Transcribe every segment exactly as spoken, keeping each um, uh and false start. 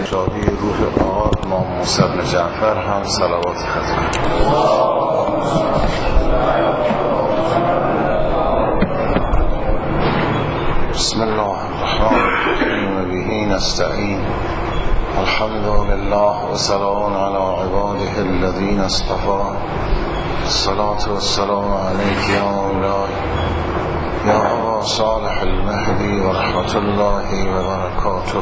شادی روح آقا امام موسی بن جعفر هم صلوات ختم. بسم الله الرحمن الرحیم و به نستعین. الحمد لله و سلام علی عباده الذین اصطفى. الصلاة والسلام علیک یا مولاي یا ابا صالح المهدی و رحمت الله و برکاته.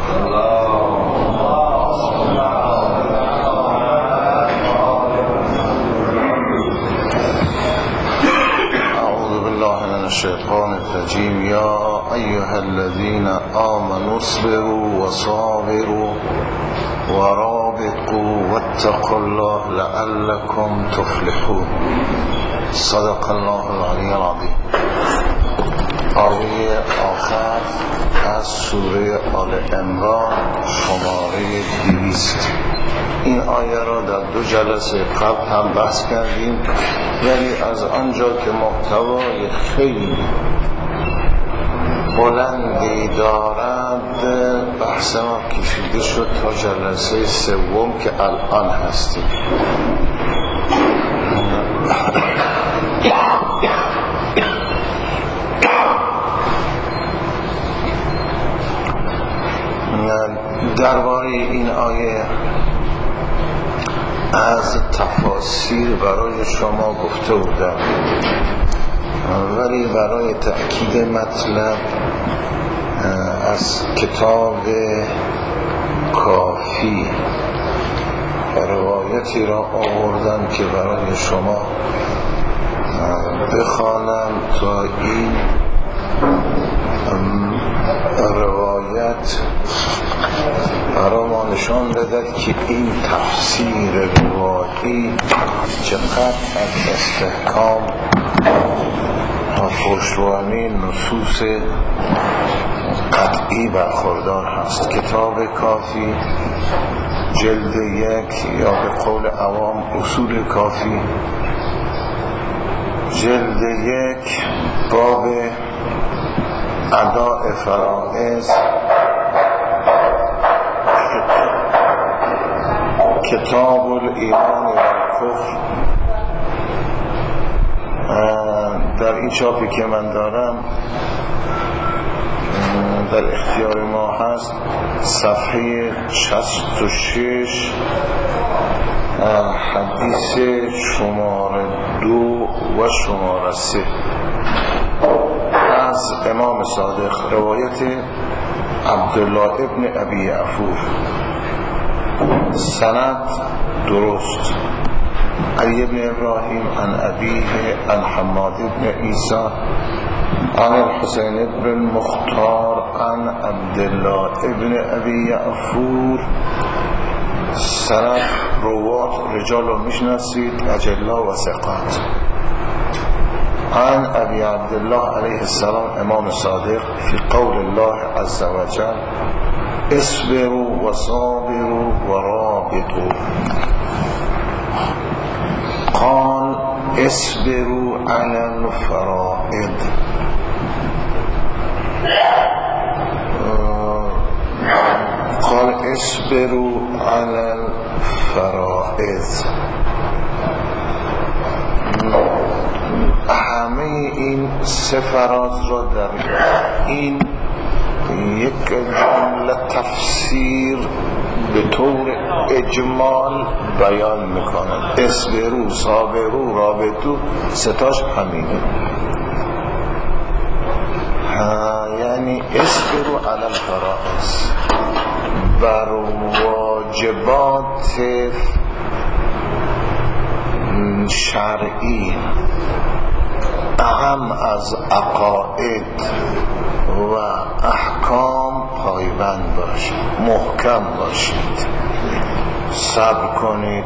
اعوذ بالله من الشیطان الرجیم. یا ایها الذین آمنوا اصبروا و صابروا و رابطوا واتقوا الله لعلكم تفلحون. صدق الله العلی العظیم. آیه آخر از سوره آل عمران شماره دویست. این آیه را در دو جلسه قبل هم بحث کردیم، ولی از آنجا که محتوای خیلی بلندی دارد بحث ما کشیده شد تا جلسه سوم که الان هستیم. درباره این آیه از تفاسیر برای شما گفته بودم، ولی برای تأکید مطلب از کتاب کافی روایتی را آوردم که برای شما بخوانم تا این روایت برای ما نشان بدهد که این تفسیر روایی چقدر از استحکام و پشتوانه نصوص قطعی برخوردار هست. کتاب کافی جلد یک، یا به قول عوام اصول کافی، جلد یک، باب اداء فرائض، کتاب الایمان و کفر. در این چاپی که من دارم در اختیار ما هست، صفحه شصت و شش، حدیث شماره دو و شماره سه از امام صادق، روایت عبدالله ابن ابی عفور، سند درست. علی ابن ابراهیم عن ابیه عن حماد ابن عیسی عن الحسین ابن المختار عن عبدالله ابن ابی عفور. سند روات رجال رو میشناسید، اجلا و ثقات. عن ابی عبدالله علیه السلام امام صادق فی قول الله عز وجل اصبروا و صابروا و رابطوا. قال اصبروا علی الفرائض. قال اصبروا علی الفرائض. همه این سه فراز را در این یک جمله تفسیر به طور اجمال بیان میکنن. اصبروا، صابروا، رابطوا، ستاش همینه. یعنی اصبروا علی الفرائض، بر واجبات شرعی اهم از عقاید و احکام پایبند باشید، محکم باشید، صبر کنید،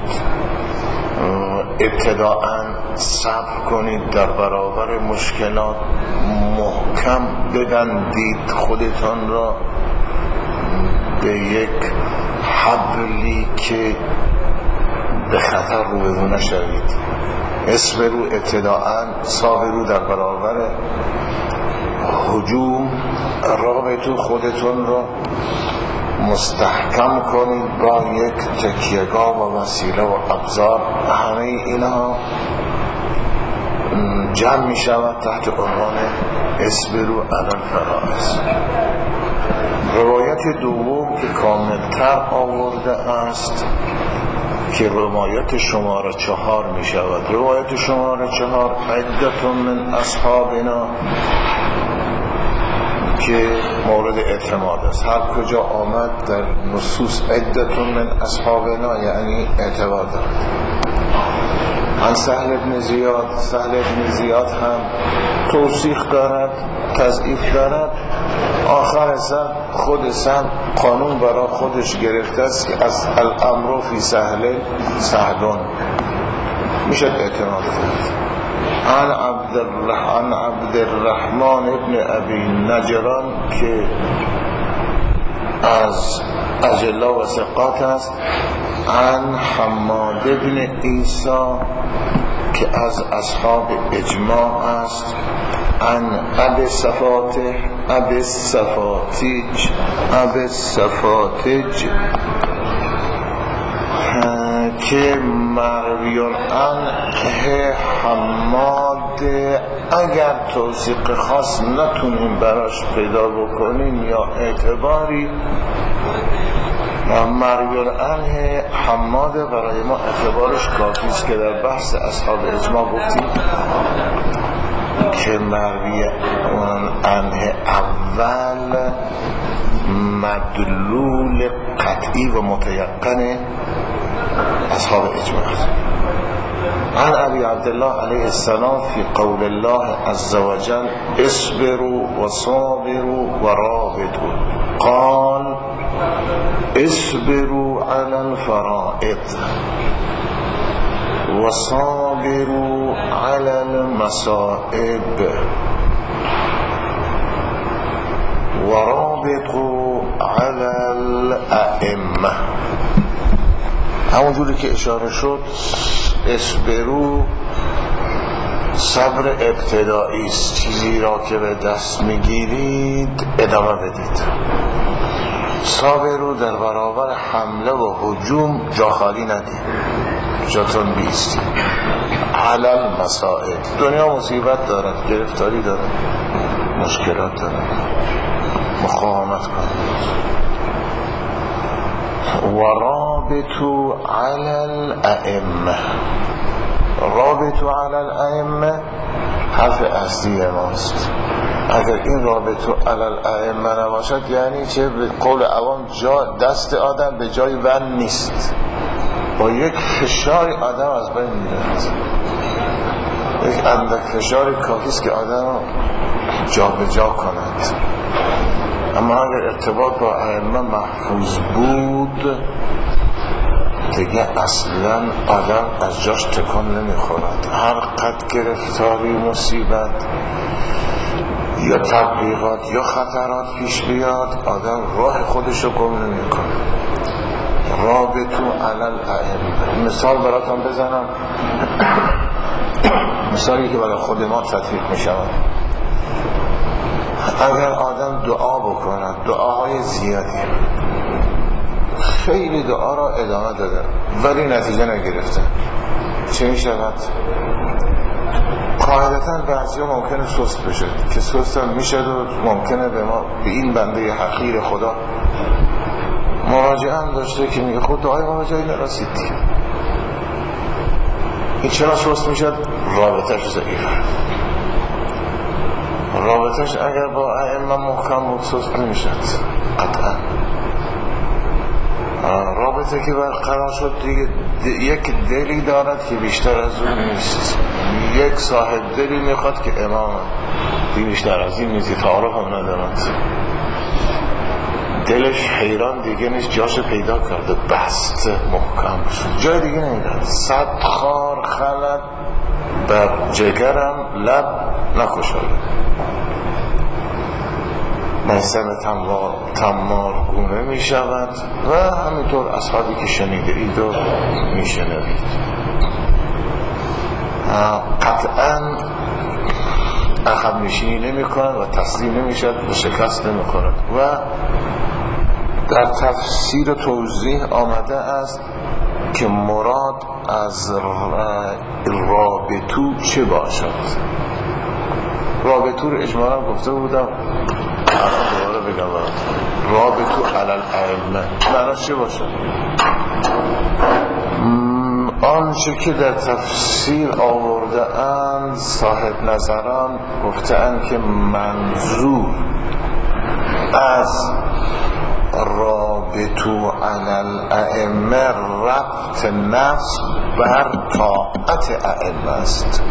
ابتداءً صبر کنید در برابر مشکلات، محکم ببندید خودتان را به یک حبلی که به خطر روبرو نشوید. اصبروا ابتداءً، صابروا در برابر هجوم، رابطوا خودتون را مستحکم کنید با یک تکیهگاه و وسیله و ابزار. همه اینها جمع می شود تحت عنوان اصبروا علی الفرائض. روایت دوم که کاملتر آورده است که روایت شماره چهار می شود. روایت شماره چهار عدت من اصحابنا که مورد اعتماد است. هر کجا آمد در نصوص عدت من اصحابنا یعنی اعتبار دارد. عن سهل بن زیاد، سهل بن زیاد هم توصیح دارد، تضعیف دارد. آخر سر خود سهل قانون برای خودش گرفته است که از الامر فی سهل سهلون میشد اعتماد کرد. عن عبد الرحمن عبد الرحمن ابن ابی نجران که از اجلا و ثقات است. عن حماد ابن عیسی که از اصحاب اجماع است. عن ابی صفاتح ابی صفاتیج ابی صفاتیج که مرویون عن حماد. اگر توثیق خاص نتونیم براش پیدا بکنیم یا اعتباری، مرویون عن حماد برای ما اعتبارش کافی است که در بحث اصحاب اجماع گفتیم که مرویون عن اول مدلول قطعی و متیقن اصحاب اجماع. عن ابي عبد الله عليه السلام في قول الله عز وجل اصبروا وصابروا ورابطوا قال اصبروا على الفرائض وصابروا على المصائب ورابطوا على الائمه. همونجوری که اشاره شد اصبرو صبر ابتدایی است، چیزی را که به دست میگیرید ادامه بدید. صابرو در برابر حمله و هجوم جا خالی ندید، جاتون بیستید. علل مسائل، دنیا مصیبت دارد، گرفتاری دارد، مشکلات دارد، مقاومت کنید. ورابطوا على الائمه. رابطوا على الائمه حرف اصلی ماست. اگر این رابطوا على الائمه نباشد یعنی چه؟ به قول عوام جا دست آدم به جای ون نیست، با یک فشار آدم از بین میرد. یک اندک فشار کافی است که آدم جا به جا کند. اما اگر ارتباط با ائمه محفوظ بود دیگه اصلا آدم از جاش تکان نمیخورد. هر قد گرفتاری، مصیبت یا تبلیغات یا خطرات پیش بیاد آدم راه خودشو گم نمیکنه. رابطو علی الائمه. مثال براتون بزنم، مثالی که برای خود ما تطبیق میشود. اگر آدم دعا بکند، دعاهای زیادی، خیلی دعا را ادامه داده ولی نتیجه نگرفته، چه می شود؟ قاعدتا بعضی ها ممکنه سست بشه که سست هم می شد و ممکنه به ما، به این بنده حقیر خدا مراجعه هم داشته که میگه خود دعای ما به جایی نرسید. این چرا سست می شد؟ رابطش ضعیفه. رابطش اگر با ائمه محکم بود سست نمیشد قطعا. رابطه که برقرار شد دیگه یک دلی دارد که بیشتر از اون نیست. یک صاحب دلی میخواد که امام دیگه بیشتر از این نیزی تعارف هم ندارد. دلش حیران دیگه نیست، جاش پیدا کرده، بست محکم شد، جای دیگه نمیرد. صد خار خلد بر جگرم لب نکشاید. محسن تمار, تمار گونه می شود و همینطور اصحابی که شنیده اید و می شنوید. قطعا عقب نشینی نمی کند و تسلیم نمی شد و شکست نمی کند و در تفسیر توضیح آمده است که مراد از رابطو چه باشد. رابطو رو اجمالا گفته بودم، دوباره بگم رابطو علی الائمه معناش چه باشد. آنچه که در تفسیر آورده اند صاحب نظران گفته اند که منظور از رابطو علی الائمه ربط نفس بر طاعت ائمه است،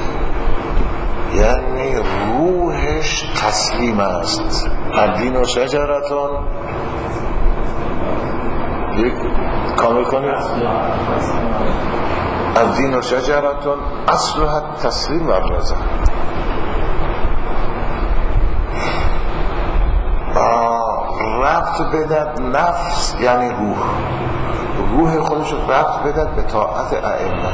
یعنی روحش تسلیم است. الدین و شجرتون یک کامل کنید، الدین و شجرتون اصلها تسلیم و رضا. ربط بدد نفس یعنی روح، روح خودش ربط بدد به طاعت ائمه.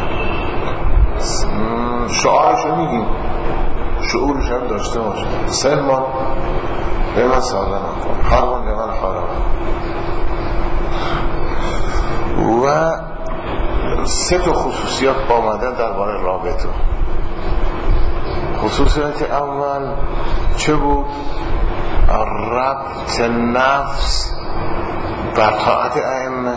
شعارشو میگیم، شعورش هم داشته باشه. سلمان لمن سالم کن، حرمان لمن حرام. و سه تا خصوصیات آمده درباره رابطه. خصوصیت اول چه بود؟ ربط نفس بر طاعت ائمه.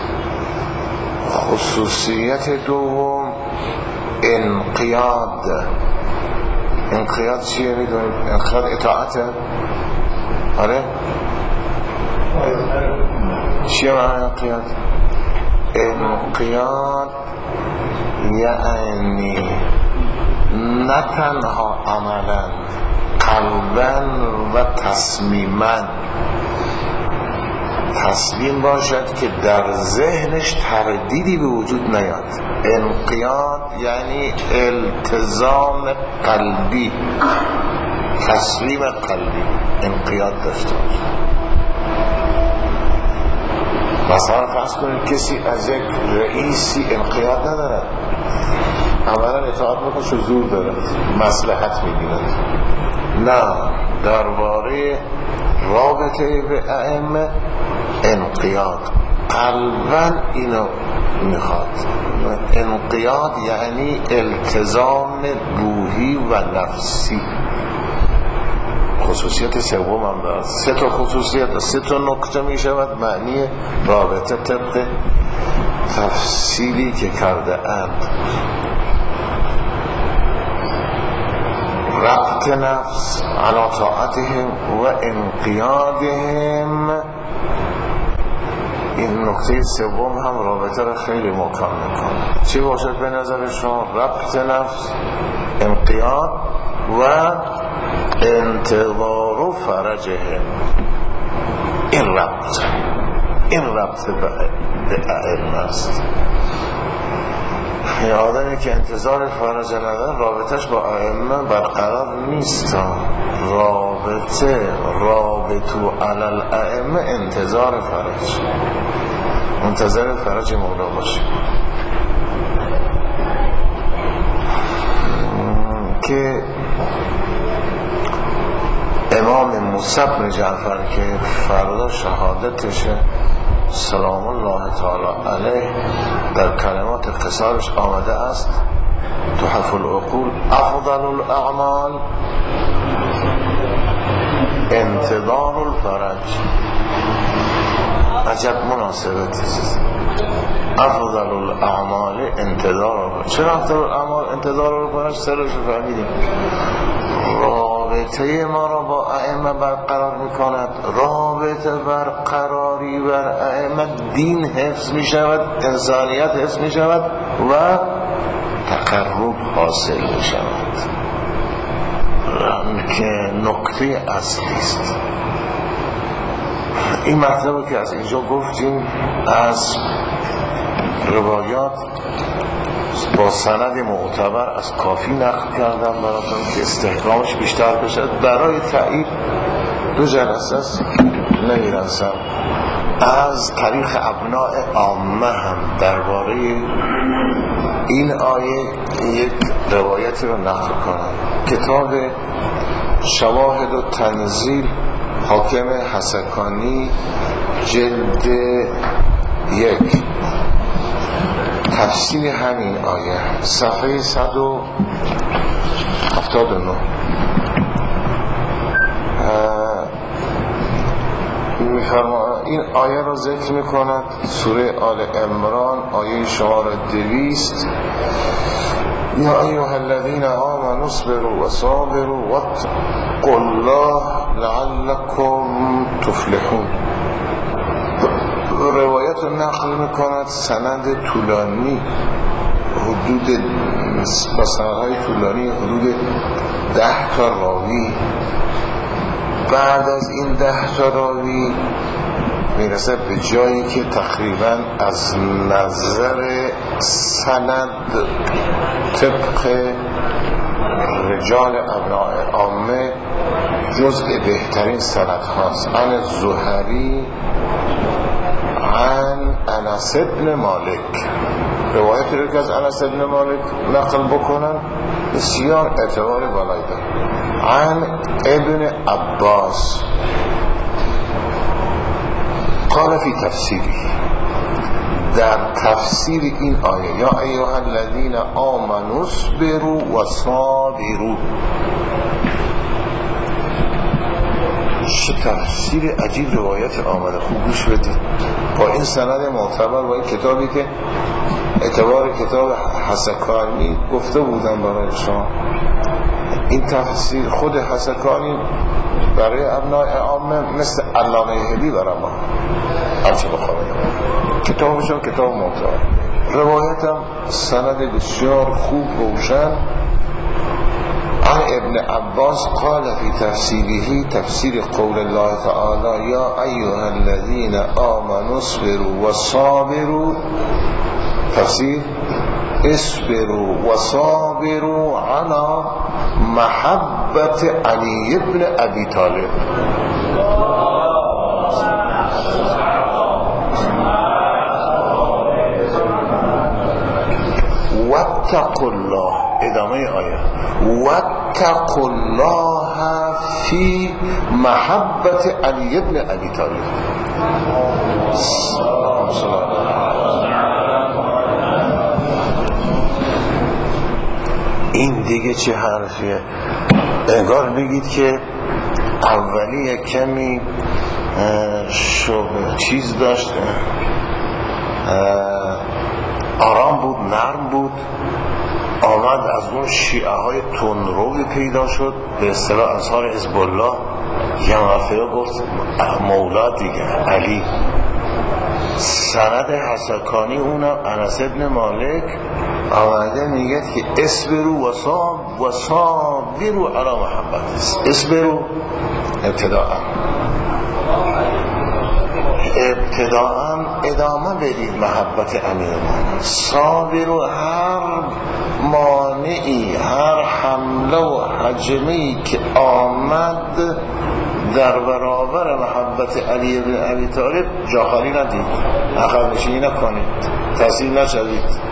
خصوصیت دوم انقیاد. انقیاد چیه میدونید؟ انقیاد اطاعته. آره چیه معنی انقیاد؟ انقیاد یعنی نه تنها عملا، قلباً و تصمیماً تسلیم باشد که در ذهنش تردیدی به وجود نیاد. انقیاد یعنی التزام قلبی، تسلیم قلبی، انقیاد داشته باشه. مثلا فرض کنید کسی از یک رئیسی انقیاد ندارد، اولا اطاعت میکنه و زور دارد، مصلحت میگیرد. نه، درباره رابطه به ائمه انقیاد قلباً اینو میخواد. انقیاد یعنی التزام روحی و نفسی. خصوصیت سوم هم دارد. سه تا خصوصیت، سه تا نکته می شود معنی رابطه طبق تفصیلی که کرده اند. ربط نفس علی طاعتهم و انقیادهم. این نکته سوم هم رابطه را خیلی محکم میکنه. چی باشد به نظر شما؟ ربط نفس، انقیاد و انتظار فرجهم. این ربط این ربط به ائمه است. یه آدمی که انتظار فرج نداره رابطش با ائمه برقرار نیست. رابطه رابطو علی الائمه انتظار فرج، منتظر فرج مولا باشه. که امام موسی بن جعفر که فردا شهادتشه سلام الله تعالی علیه در کلمات قصارش آمده است: تحف العقول افضل الاعمال انتظار الفرج. عجب مناسبتی است. افضل الاعمال انتظار الفرج. چرا افضل الاعمال انتظار الفرج؟ سرش فهمیدیم. رابطه ما را با ائمه برقرار میکند. رابطه برقراری بر ائمه دین حفظ میشود، انسانیت حفظ میشود و تقرب حاصل میشود، که نکته اصلی است. این مطلب که از اینجا گفتیم از روایات با سند معتبر از کافی نقل کردم براتون که استحکامش بیشتر بشد. برای تایید دو جلسه است نمیرسم. از تاریخ ابناء عامه هم درباره این آیه یک روایتی رو نقل کنم. کتاب شواهد و تنزیل حاکم حسکانی جلد یک تفسیر همین آیه صفحه صد و هفتاد و نه میفرماید این آیه را ذکر میکند سوره آل عمران آیه شماره دویست یا ایها الذین آمنوا اصبروا و صابروا واتقوا الله لعلکم تفلحون. روایت رو نقل میکند سند طولانی حدود بسنهای طولانی حدود ده تا راوی. بعد از این ده تا راوی میرسه به جایی که تقریبا از نظر سند طبق رجال ابناء عامه جزء بهترین سند هاست. عن زهری عن انس بن مالک، روایتی رو که از انس بن مالک نقل بکنن بسیار اعتبار بالایی داره. عن ابن عباس قال فی تفسیری، در تفسیر این آیه یا ایها الذین آمنوا اصبروا و صابروا. چه تفسیر عجیب روایت آمده، خوب گوش بدید. با این سند معتبر و این کتابی که اعتبار کتاب حسکانی گفته بودم برای شما، این تفسیر خود حسکانی برای ابناء عامه مثل علامه هدی برای ما هرچه بخواهیم کتابشون کتاب معتبر، روایتم سند بسیار خوب روشن. عن ابن عباس قال في تفسيره تفسير قول الله تعالى يا أيها الذين آمنوا اصبروا وصابروا، تفسير اصبروا وصابروا على محبة علي بن أبي طالب. واتقوا الله، ادامه آیه واتقوا الله فی محبت علی بن ابی طالب. این دیگه چه حرفیه؟ انگار بگید که اولی کمی شبه چیز داشت، آرام بود، نرم بود، آمد از اون شیعه های تندروی پیدا شد، به اصطلاح انصار حزب الله. یه مرتبه گفت مولا دیگه علی. سند حسکانی اونم انس بن مالک آمده میگه که اصبروا و صاب و صابروا علی محبت. اصبروا ابتداء ابتداء ادامه بدید محبت امیرمان، صابروا هر مانعی، هر حمله و هجمه‌ای که آمد در برابر محبت علی بن ابی طالب جا خالی ندید، عقب نشینی نکنید، تسلیم نشوید.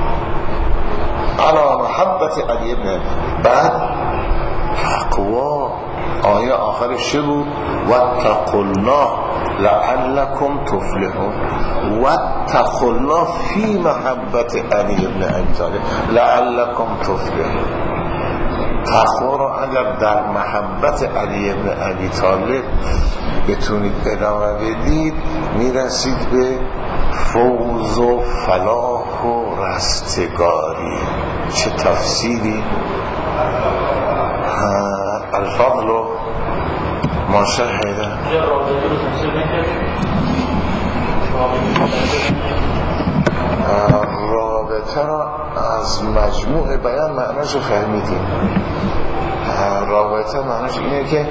علی محبت علی بن ابی. بعد تقوا آیه آخرش چه بود؟ واتقوا الله لعلکم تفلحون. واتقوا الله فی محبت علی بن ابی طالب لعلکم تفلحون. تقوا را اگر در محبت علی بن ابی طالب بتونید ادامه بدید میرسید به فوز و فلاح و رستگاری. چه تفسیری! الفضل ما شهده. رابطه را از مجموع بیان معنیش فهمیدیم. رابطه معنیش اینه که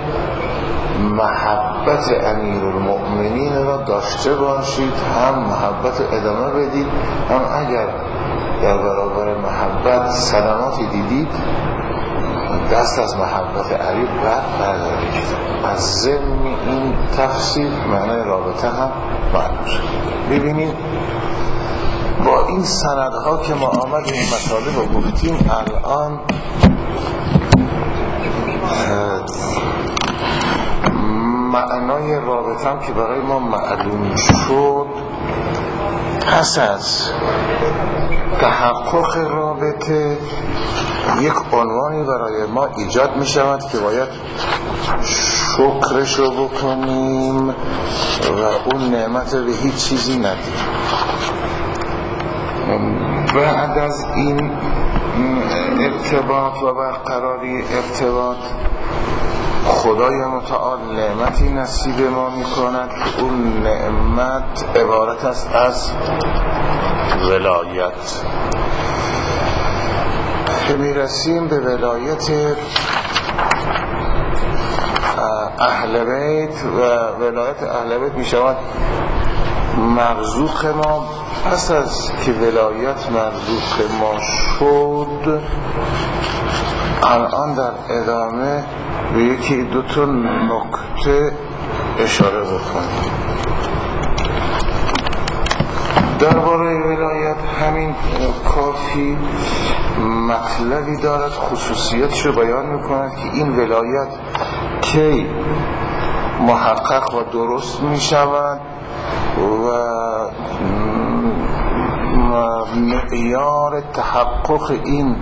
محبت امیرالمؤمنین را داشته باشید، هم محبت ادامه بدید، هم اگر در برابر محبت صدماتی دیدید دست از محبت علی بر بردارید. از ضمن این تفسیر معنی رابطه هم معلوم شد. ببینید با این سندها که ما آمد این مطالب رو گفتیم، الان معنای رابطم که برای ما معلوم شد، پس از تحقق رابطه یک عنوانی برای ما ایجاد می شود که باید شکرش رو بکنیم و اون نعمت به هیچ چیزی ندیم. بعد از این ارتباط و برقراری ارتباط، خدای متعال نعمتی نصیب ما می کند که اون نعمت عبارت است از ولایت. که می رسیم به ولایت اهل بیت و ولایت اهل بیت می شود مرزوق ما. پس از که ولایت مرزوق ما شد، الان در ادامه به یکی دو تا نکته اشاره بکنیم. درباره ولایت همین کافی مطلبی دارد، خصوصیتش رو بیان میکند که این ولایت کی محقق و درست میشود و معیار تحقق این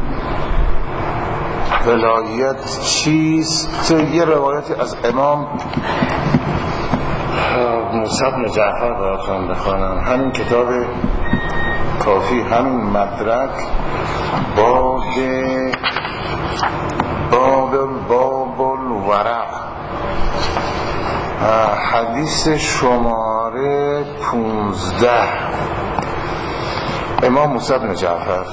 ولایت چیست. یه روایت از امام موسی بن جعفر براتون بخوانم، همین کتاب کافی، همین مدرک، باب باب باب الورع، حدیث شماره پونزده، امام موسی بن جعفر.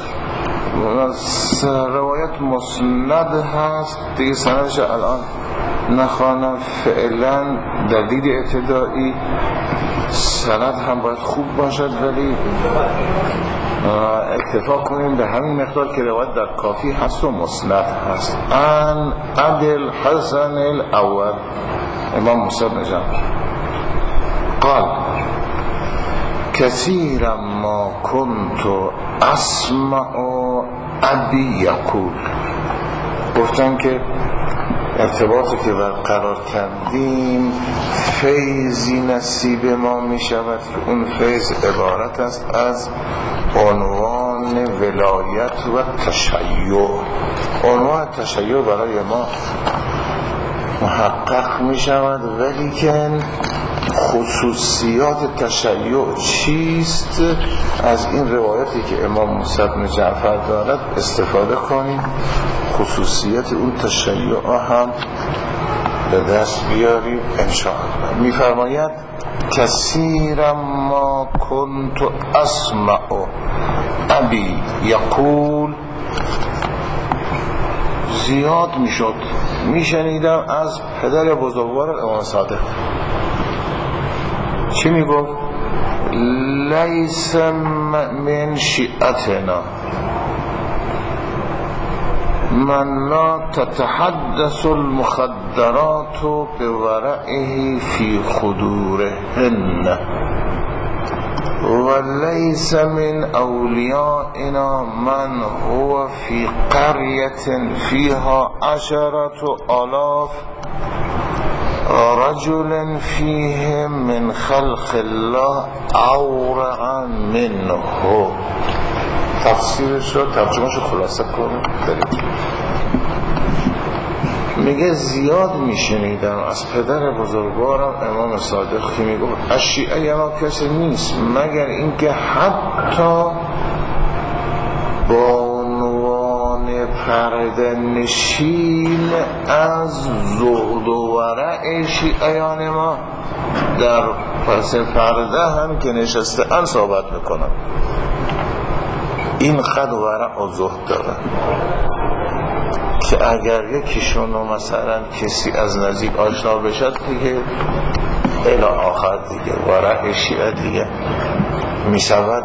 روایت مسند هست دیگه، سندش الان نخوانم فعلا دلیل ابتدایی. سند هم باید خوب باشد، ولی اتفاق کنیم به همین مقدار که روایت در کافی هست و مسند هست. ان ابی حسن الاول، امام موسی بن جعفر قال کثیرا ما كنت اسمع ابی یقول. گفتن که ارتباطی که برقرار کردیم فیضی نصیب ما می شود که اون فیض عبارت است از عنوان ولایت و تشیع. عنوان تشیع برای ما محقق می شود، ولی که خصوصیات تشیع چیست؟ از این روایتی که امام موسی بن جعفر دارد استفاده کنیم، خصوصیت اون تشیع هم به دست بیاریم انشاءالله. می فرماید کثیرا ما کنت اسمع ابی یقول، زیاد می شد می شنیدم از پدر بزرگوار امام صادق. چی می گفت؟ لیس من شیعتنا من لا تتحدث المخدرات بورعه في خدورهن وليس من أوليائنا من هو في قرية فيها عشرة آلاف رجل فيهم من خلق الله أورعا منه. تفسیرش رو ترجمهش رو خلاصه کنم. میگه زیاد میشنیدم از پدر بزرگوارم امام صادق که میگفت از شیعه ما کسی نیست مگر اینکه حتی با عنوان پرده نشین از زهد و ورع شیعیان ما در پس پرده هم که نشسته ان صحبت میکنم. این قد ورع و زهد داره که اگر یکیشونو مثلا کسی از نزدیک آشنا بشد دیگه الی آخر دیگه ورع شیعه دیگه می شود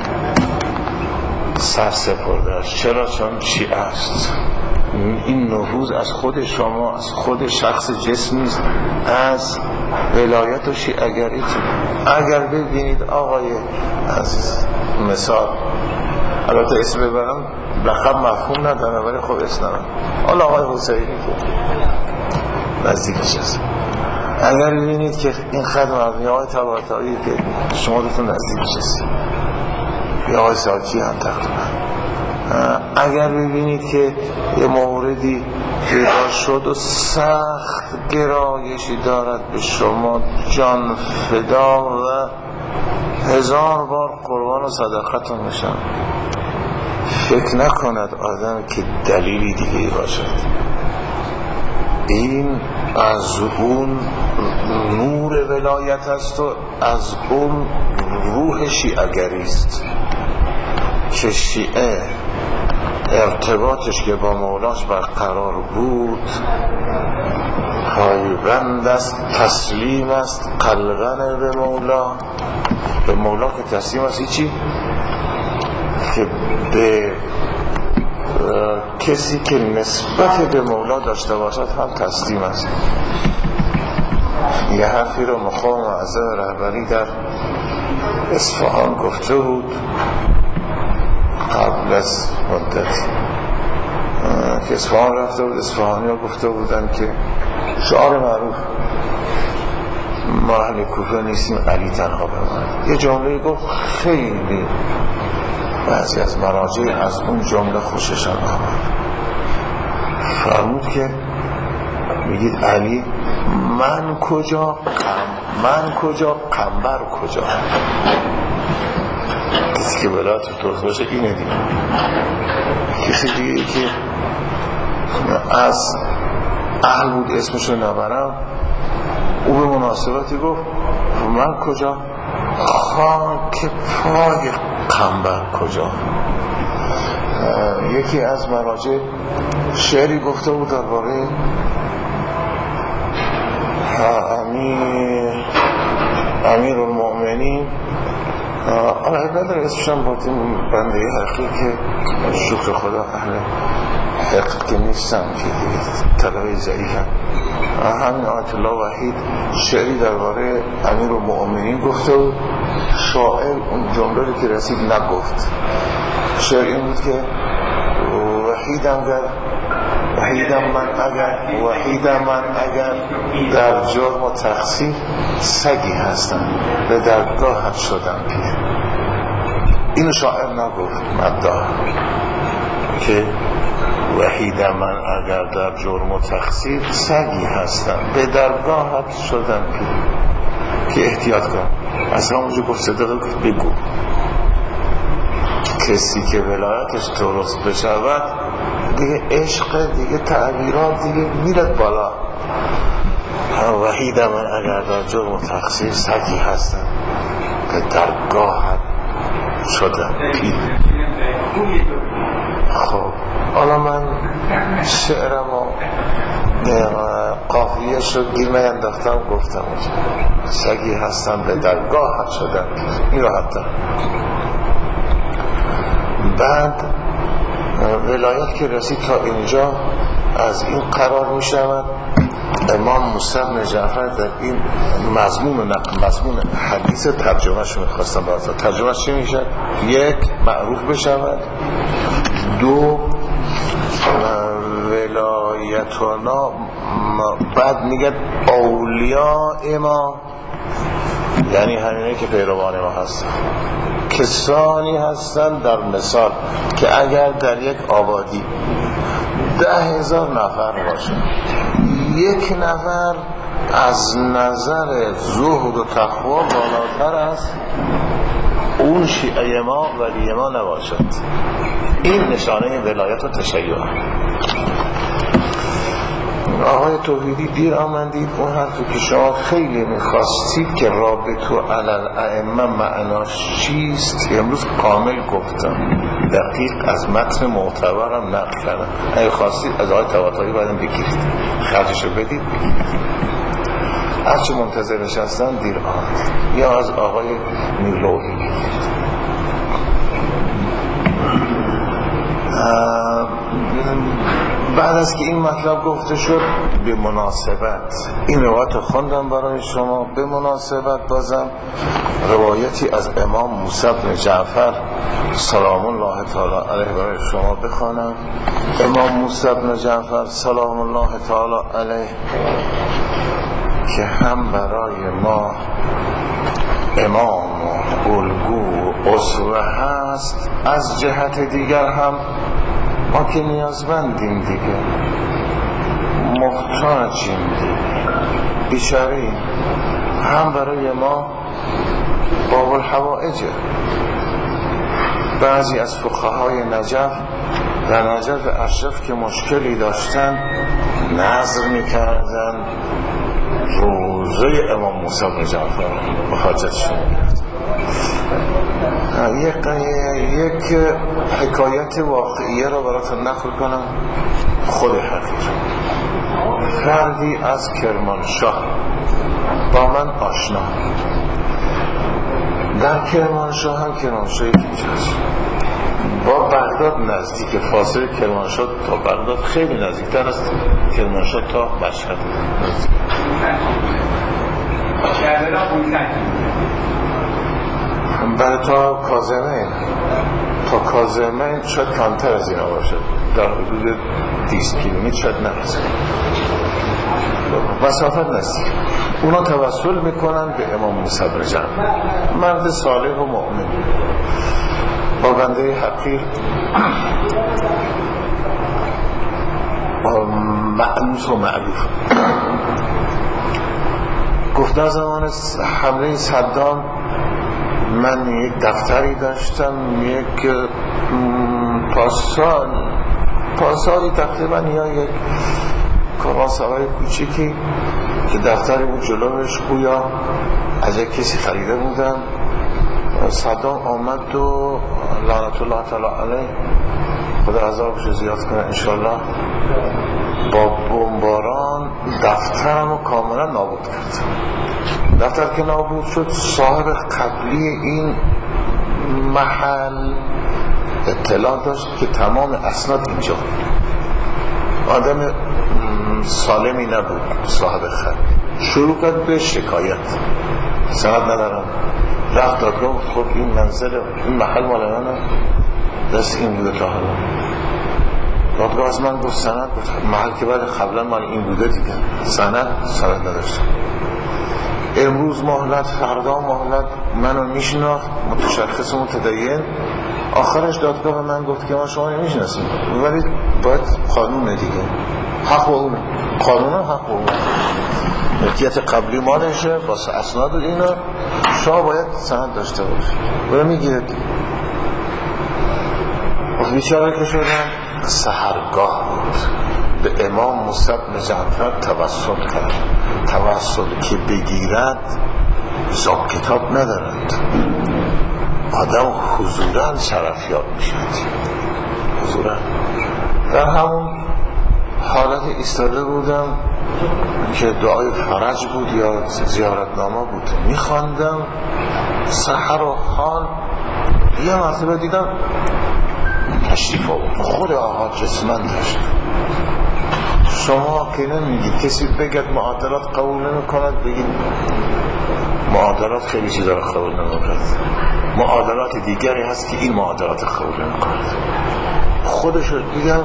سر سپردهش. چرا؟ چون شیعه است. این نفوذ از خود شما، از خود شخص جسم نیست، از ولایت و شیعه‌گری. اگر ببینید آقای عزیز، مثال البته اسم ببرم لقب مفهوم نداره ولی خب اسم نداره، حالا آقای حسینی که نزدیکش هست، اگر ببینید که این خط مبنی های طباطبایی که شما دوتون نزدیک چیزی یا آقای ساکی هم تقریبا، اگر ببینید که یه موردی پیدا شد و سخت گرایشی دارد به شما، جان فدا و هزار بار قربان و صدقتون میشن، فکر نکند آدم که دلیلی دیگه باشد. این از اون نور ولایت است و از اون روح شیعه‌گری است که شیعه ارتباطش که با مولاش برقرار بود پایبند است، تسلیم است، قلبن به مولا. به مولا که تسلیم است چی؟ که به کسی که نسبت به مولا داشته باشد هم تسلیم است. یه حرفی رو مقام معظم رهبری در اصفهان گفته بود قبل از مدتی که اصفهان رفته بود. اصفهانی ها گفته بودن که شعار معروف ما اهل کوفه نیستیم، علی تنها بماند. یه جمله گفت خیلی بعضی از مراجع از اون جمله خوششان آمد. فرمود که میگید علی من کجا من کجا قنبر کجا. کسی که ولایت توضیح باشه اینه دیگه. کسی دیگه که از اهل بود اسمشو نبرم، او به مناسبتی گفت من کجا خاک پای قنبر کجا. یکی از مراجع شعری گفته بود درباره امیر امیر المؤمنین، آره نداره اسمشم بودیم بنده حقیقی که شکر خدا اهل حق که نیستم که دیگه طلبه ضعیفم. همین آیت الله وحید شعری درباره امیر المؤمنین گفته بود. شاعر اون جمله که رسید نگفت. شعر این بود که وحیدم گر وحیدم من اگر وحیدم من اگر در جرم و تقصیر سگی هستم به درگاهت شدم پیر. اینو شاعر نگفت مداح که وحیدم من اگر در جرم و تقصیر سگی هستم به درگاهت شدم پیر. که احتیاط کن از همونجا گفت صدقه بگو. کسی که ولایتش درست بشود دیگه عشق دیگه تعبیرات دیگه میرد بالا. وحیدم من اگر در جرم و تقصیر سگی هستم که درگاهت شدم پیر. خب حالا من شعرم و قافیه شد گیر نینداختم گفتم سگی هستم به درگاهت شدم پیر. این رو حتی بعد ولایت که رسید تا اینجا از این قرار می شود امام موسی بن جعفر در این مضمون مضمون حدیث ترجمهش میخواستم بازم ترجمهش چی میشه؟ یک معروف بشود، دو ولایتنا، بعد میگه اولیاء ما یعنی همینه که پیروان ما هستن، کسانی هستن در مثال که اگر در یک آبادی ده هزار نفر باشه، یک نفر از نظر زهد و تقوا بالاتر است اون شیعه ما ولی ما نباشد. این نشانه ولایت و تشیع. آقای توحیدی دیر آمدید. اون حرفی که شما خیلی میخواستید که رابطو علل ائمه معناش چیست امروز کامل گفتم، دقیق از متن معتبرم نقل کردم. اگه خواستید از آقای طباطبایی بعدم بگیرید، خرجشو بدید بگیرید. هرچه منتظر نشستن دیر آمد. یا از آقای نیلوحی بگیرید. بعد از که این مطلب گفته شد به مناسبت این روایت خوندم برای شما. به مناسبت بازم روایتی از امام موسی بن جعفر سلام الله تعالی علیه برای شما بخوانم. امام موسی بن جعفر سلام الله تعالی علیه که هم برای ما امام و الگو و اسوه هست، از جهت دیگر هم ما که نیازمندیم دیگه، محتاجیم دیگه، بیچاره‌ایم. هم برای ما باب الحوائجه. بعضی از فقهای نجف در نجف اشرف که مشکلی داشتن نظر میکردن روزه امام موسی بن جعفر به حاجتشون میگرد. یک یک حکایت واقعیه رو براتون نقل کنم. خود حقیر فردی از کرمانشاه با من آشنا، در کرمانشاه هم کرمانشاه اینجاست، با بغداد نزدیک، فاصله کرمانشاه تا بغداد خیلی نزدیکتر است کرمانشاه تا مشهد. برای تا کاظمین تا کاظمین شاید کمتر از اینا باشد، در حدود بیست کیلومتر شاید نرسه، مسافت نزدیک. اونا توسل میکنن به امام موسی بن جعفر، مرد صالح و مؤمن با بنده حقیر معنوس و معروف. گفت در زمان حمله صدام من یک دفتری داشتم، یک پاسال پاسالی تقریبا یا یک کاراسالای کوچیکی که دفتری بود جلوش گویا از یک کسی خریده بودم. صدام آمد و لعنت الله تعالی علیه، خدا عذابش زیاد کنه انشالله، با بمباران دفترم رو کاملا نابود کرد. دفتر که نابود شد، صاحب قبلی این محل اطلاع داشت که تمام اسناد اینجا بود. آدم سالمی نبود صاحب خط، شروع کرد به شکایت، سند ندارم، رفت دادگاه. خب این منزل این محل مال منه، دست این بوده تا حالا. دادگاه از من گفت سند، گفت محل که بعد قبلا مال این بوده دیگه، سند سند نداشت. امروز مهلت، فردا مهلت، منو میشناخت متشخص و متدین. آخرش دادگاه به من گفت که ما شما نمیشناسیم، ولی باید قانون دیگه، حق و اونه، قانون حق و اونه، ملکیت قبلی مالشه واسه اسناد و اینا، شما باید سند داشته باشی و میگیره. و بیچاره که شدن سحرگاه بود، به امام موسی بن جعفر توسل کرد. توسل که بگیرد حساب کتاب ندارند، آدم حضوراً شرفیاب میشد. حضوراً در همون حالت ایستاده بودم که دعای فرج بود یا زیارتنامه بود میخواندم. سحر و حال یه مرتبه دیدم تشریف آورد، خود آقا جسمن داشت. شما که نمیگید کسی بگید معادلات قبول نمی کند، بگید معادلات خیلی چیزا رو قبول نمی کند، معادلات دیگری هست که این معادلات قبول نمی کند. خودش رو دیدم،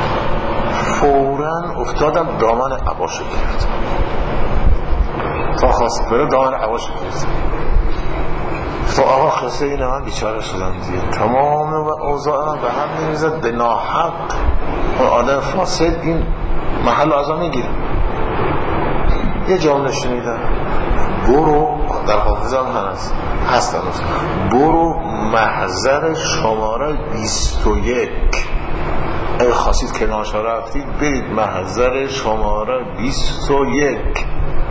فوراً افتادم دامن عباش رو گرفتم، تا خواست بره دامن عباش رو گرفتم. تو آقا خسته این من بیچاره شدم دیگه، تمام و اوضاع من به هم میریزد به ناحق. اون آدم فاسد این محل ازا میگیره. یه جمله شنیدم، برو، در حافظم هست هست هنوز، برو محضر شماره بیست و یک، اگه خواستید که ناشا رفتید برید محضر شماره بیست و یک.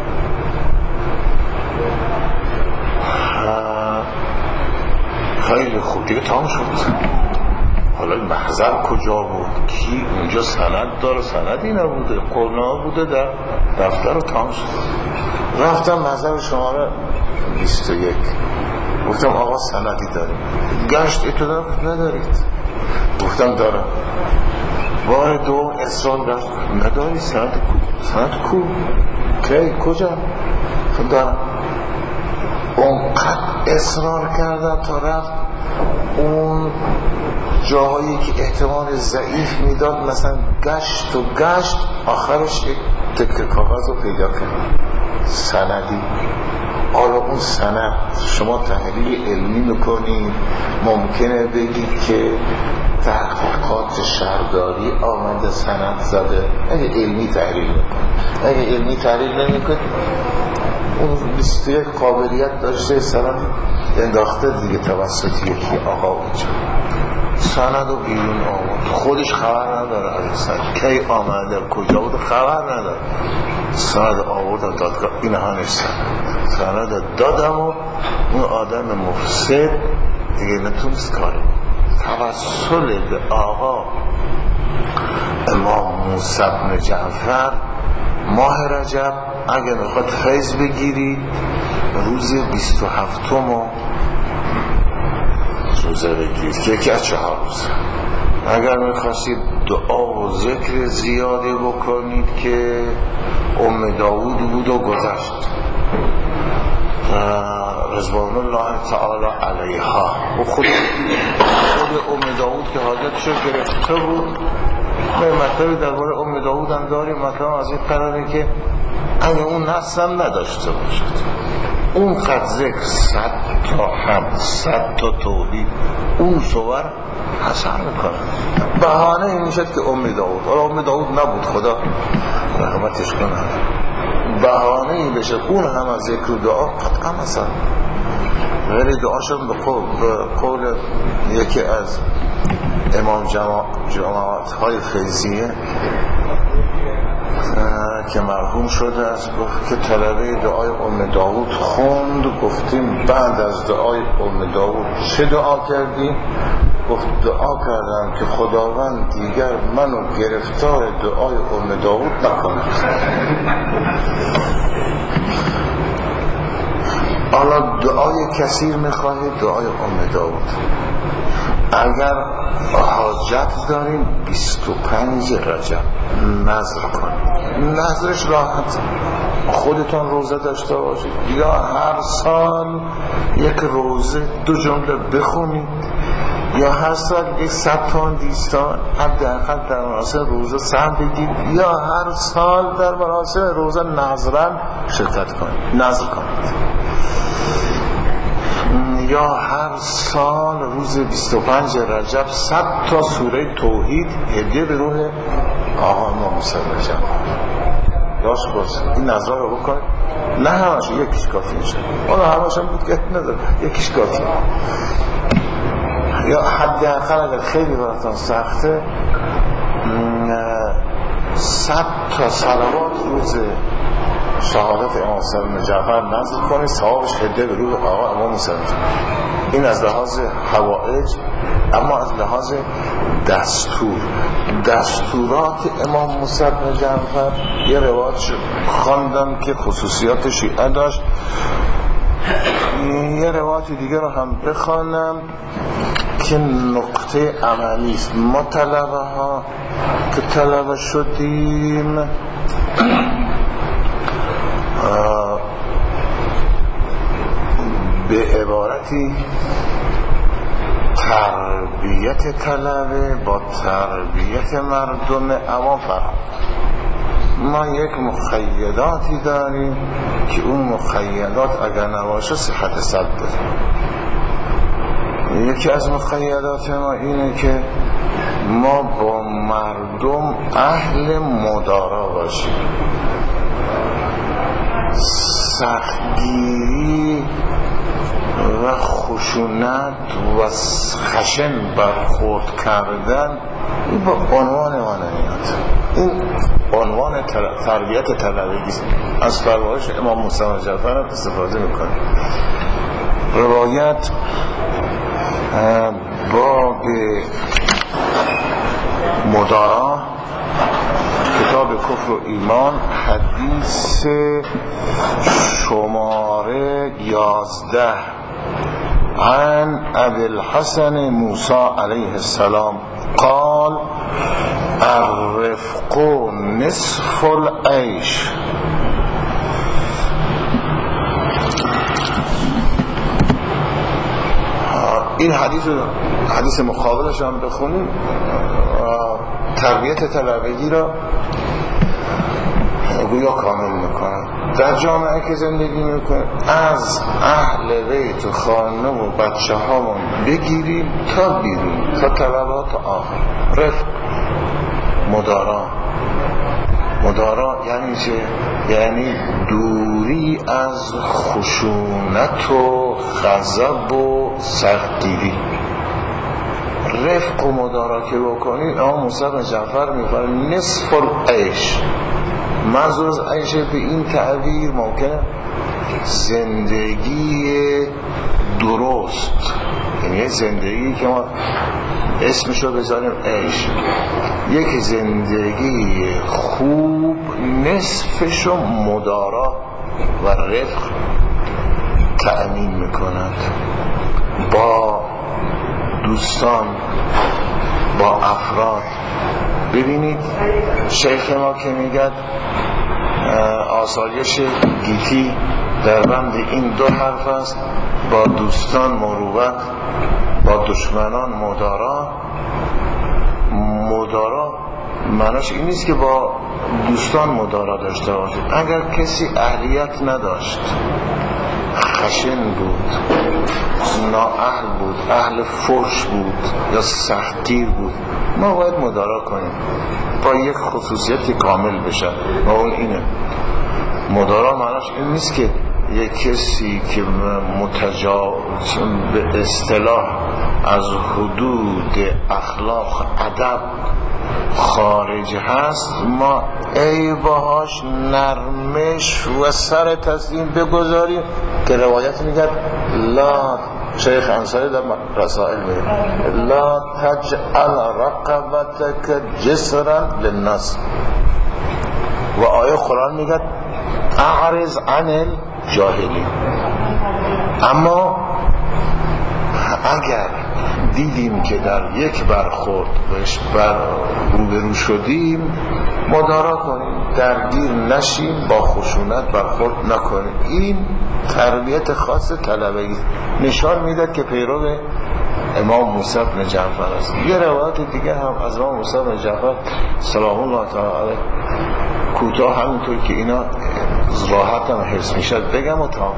خیلی خوب دیگه تمام شد. حالا این محضر کجا بود؟ کی اونجا سند داره؟ سندی نبوده، قرنه بوده در دفتر. رو تمام شد. رفتم محضر شماره بیست و یک، گفتم آقا سندی داریم؟ گشت اتدار ندارید. گفتم دارم. بار دو اصرار داشت، نداری؟ سند کو؟ سند کو؟ کی؟ کجا؟ دارم. اونقدر اصرار کردم تا رفت اون جاهایی که احتمال ضعیف میداد، مثلا گشت و گشت، آخرش یک تکه کاغذ رو پیدا کرد. سندی. حالا اون سند شما تحلیل علمی میکنید، ممکنه بگید که تحقیقات شهرداری آمده سند زده. اگه علمی تحلیل میکنید، اگه علمی تحلیل نمیکنید، اون بیست و یک قابلیت داشته سند انداخته دیگه توسط یکی آقا اونجا سند و بیرون آمد، خودش خبر نداره از سند کی آمده کجا بود، خبر نداره. سند آورد دادگاه، این ها نیست سند دادم و اون آدم مفسد دیگه نتونست کاری. توسل به آقا امام موسی بن جعفر ماه رجب اگر میخواد فیض بگیرید روز بیست و هفتم و روزه بگیرید که یکی از چهار روز. اگر میخواستید دعا و ذکر زیاده بکنید که ام داود بود و گذشت رضوان الله تعالی علیها و خود خود ام داود که حاجت شد گرفته بود. ما مطلبی درباره ام داود هم داریم، مثلا از این قراره که اگه اون نسل نداشته باشد اون قد ذکر صد تا هم صد تا توحید اون صور حسن میکنه. بهانه این میشد که ام داود، حالا ام داود نبود خدا رحمتش کنه، بهانه این بشه اون هم از ذکر و دعا قطعا مثلا ولی دعاشون به قول, به قول یکی از امام جماعت های فیضیه که مرحوم شده است گفت که طلبه دعای ام داود خوند. گفتیم بعد از دعای ام داود چه دعا کردیم؟ گفت دعا کردم که خداوند دیگر منو گرفتار دعای ام داود نکند. حالا دعای کثیر میخواهید دعای ام داود. اگر حاجت داریم بیست و پنج رجب نذر کنید. نذرش راحت، خودتان روزه داشته باشید یا هر سال یک روزه دو جمله بخونید یا هر سال یک صد تا دیستان حداقل در مراسم روزه سهم بگیرید یا هر سال در مراسم روزه نذرن شرکت کنید، نذر کنید یا هر سال روز بیست و پنج رجب صد تا سوره توحید هدیه به روح آقا امام موسی بن جعفر داشت باشه. این نظر رو بکنید، نه همش یکیش کافی میشه، اون همش هم بود که نداره یکیش کافی. یا حد اقل اگر خیلی براتون سخته صد تا صلوات روز شهادت امام موسی بن جعفر نازل کنید، ثوابش هدیه به روح آقا امام موسی بن جعفر. این از لحاظ حوائج. اما از لحاظ دستور دستورات امام موسی بن جعفر یه روایت خواندم که خصوصیات شیعه داشت، یه روایت دیگه رو هم بخوانم که نقطه عملی است. ما طلبه ها که طلبه شدیم به عبارتی تربیت طلبه با تربیت مردم عوام فرق. ما یک مخیداتی داریم که اون مخیدات اگر نباشه صحت صد داریم. یکی از مخیدات ما اینه که ما با مردم اهل مدارا باشیم، سختگیری و خشونت و خشن برخورد کردن این با عنوان ما نمیاد. این عنوان تربیت طلبگی است. از فرمایش امام موسی بن جعفر استفاده میکنه. روایت باب مدارا کتاب کفر و ایمان حدیث شماره یازده عن ابی الحسن موسی علیه السلام قال الرفق نصف العیش. این حدیث حدیث مقابلش هم بخونیم. تربیت طلبگی را گویا کامل میکنن. در جامعه که زندگی میکنیم از اهل بیت و خانه و بچه هامون بگیریم تا بیرون، تا طلبات آخر. رفق، مدارا. مدارا یعنی چه؟ یعنی دوری از خشونت و غضب و سختگیری. رفق و مدارا که بکنید، امام موسی بن جعفر میفرماید نصف العیش. منظور از عیش به این تعبیر ممکنه زندگی درست، یعنی زندگی که ما اسمشو بذاریم عیش، یک زندگی خوب نصفشو مدارا و رفق تأمین میکند. با دوستان، با افراد. ببینید شیخ ما که میگه آثاریش گیتی در بند این دو حرف است: با دوستان مروت، با دشمنان مدارا. مدارا معناش این نیست که با دوستان مدارا داشته باشید. اگر کسی اهلیت نداشت، خشن بود، نااهل بود، اهل فحش بود یا سختگیر بود، ما باید مدارا کنیم با یک خصوصیتی کامل بشه و اون اینه. مدارا معناش این نیست که یک کسی که متجاوز به اصطلاح از حدود اخلاق ادب خارج هست ما ای باهاش نرمش و سر تسلیم بگذاریم، که روایت میگه لا، شیخ انصاری در رسائل میگه لا تجعل رقبتك جسرا للناس، و آیه قرآن میگه اعرض عن الجاهلین. اما اگر دیدیم که در یک برخورد بهش بر روبرو شدیم، مدارا کنیم، درگیر نشیم، با خشونت برخورد نکنیم. این تربیت خاص طلبگی نشان میده که پیرو امام موسی بن جعفر است. یه روایت دیگه هم از امام موسی بن جعفر سلام الله تعالی علیه، کوتاه همینطور که اینا راحت هم حفظ میشد بگم و تا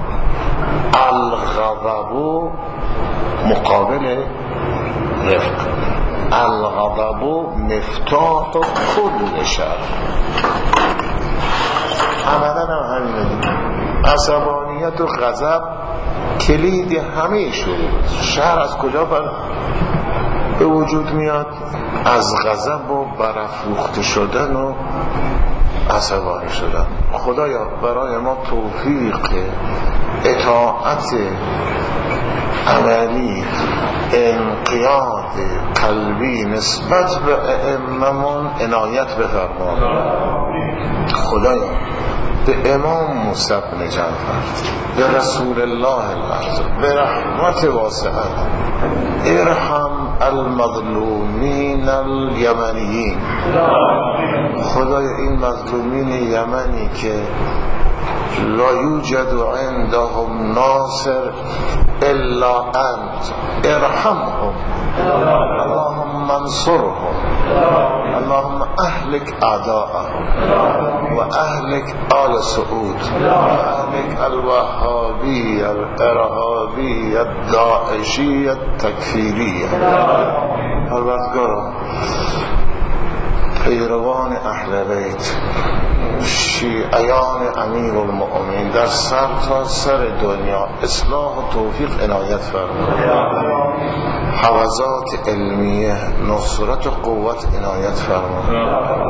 الغضب مقابل رفق. الغضب مفتاح کل شر. عملا هم همینه دیگه. عصبانیت و غضب کلید همه شروع. شر از کجا بر به وجود میاد؟ از غضب و برافروخته شدن و عصبانی شدن. خدایا برای ما توفیق اطاعت عملی، انقیاد قلبی نسبت به ائممون عنایت بفرما. خدایا به امام موسی بن جعفر، به رسول الله المرسول، به رحمت واسعت ارحم المظلومین الیمنیین. خدای این مظلومین یمنی که لا یوجد عندهم ناصر الا انت ارحمهم، اللهم انصرهم، اللهم اهلك اعداءهم و اهلك آل سعود و اهلك الوهابی الارهابی الداعشی التکفیری. پروردگارا پیروان اهل بیت، شیعیان امیر المؤمنین در سر تا سر دنیا اصلاح و توفیق عنایت فرما. حوزات علمیه نصرت و قوت عنایت فرما.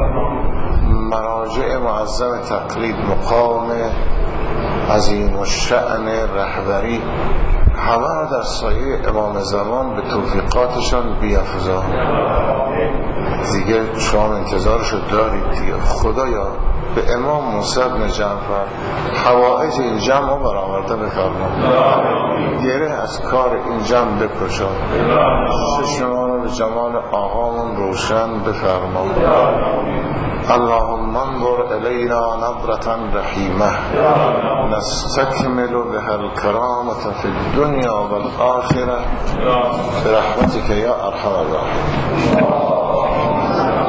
مراجع معظم تقلید مقام عظیم و شأن رهبری همه در سایه امام زمان به توفیقاتشان بیافزا. دیگه شما انتظارشو دارید دیگه. خدایا به امام موسی بن جعفر حوائج این جمع رو برآورده بفرما. گره از کار این جمع بکشا. چشم ما رو به جمال آقامون روشن بفرما. اللهم انظر الینا نظرة رحیمه نستکمل بها الکرامة فی الدنیا والآخرة برحمتك یا ارحم الراحمین.